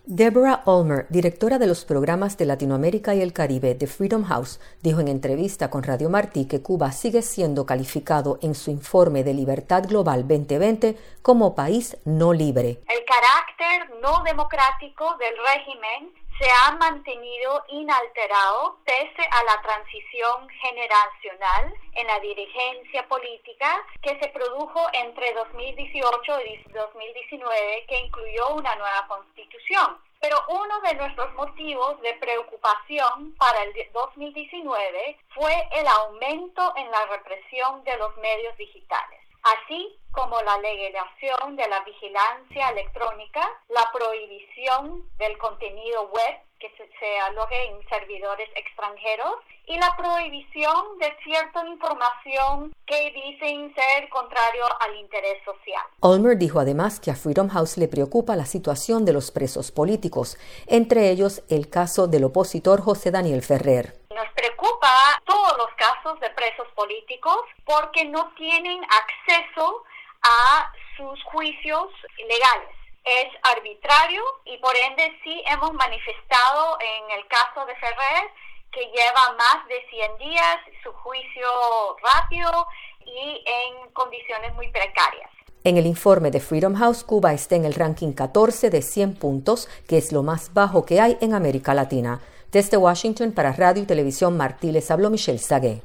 Deborah Ulmer, directora de los programas de Latinoamérica y el Caribe de Freedom House, dijo en entrevista con Radio Martí que Cuba sigue siendo calificado en su informe de Libertad Global 2020 como país no libre. El carácter no democrático del régimen se ha mantenido inalterado pese a la transición generacional en la dirigencia política que se produjo entre 2018 y 2019, que incluyó una nueva constitución. Pero uno de nuestros motivos de preocupación para el 2019 fue el aumento en la represión de los medios digitales, así como la legalización de la vigilancia electrónica, la prohibición del contenido web que se aloje en servidores extranjeros y la prohibición de cierta información que dicen ser contrario al interés social. Ulmer dijo además que a Freedom House le preocupa la situación de los presos políticos, entre ellos el caso del opositor José Daniel Ferrer. Nos preocupa todos los casos de presos políticos porque no tienen acceso a sus juicios legales. Es arbitrario y por ende sí hemos manifestado en el caso de Ferrer que lleva más de 100 días su juicio rápido y en condiciones muy precarias. En el informe de Freedom House, Cuba está en el ranking 14 de 100 puntos, que es lo más bajo que hay en América Latina. Desde Washington para Radio y Televisión Martí les habló Michelle Sagué.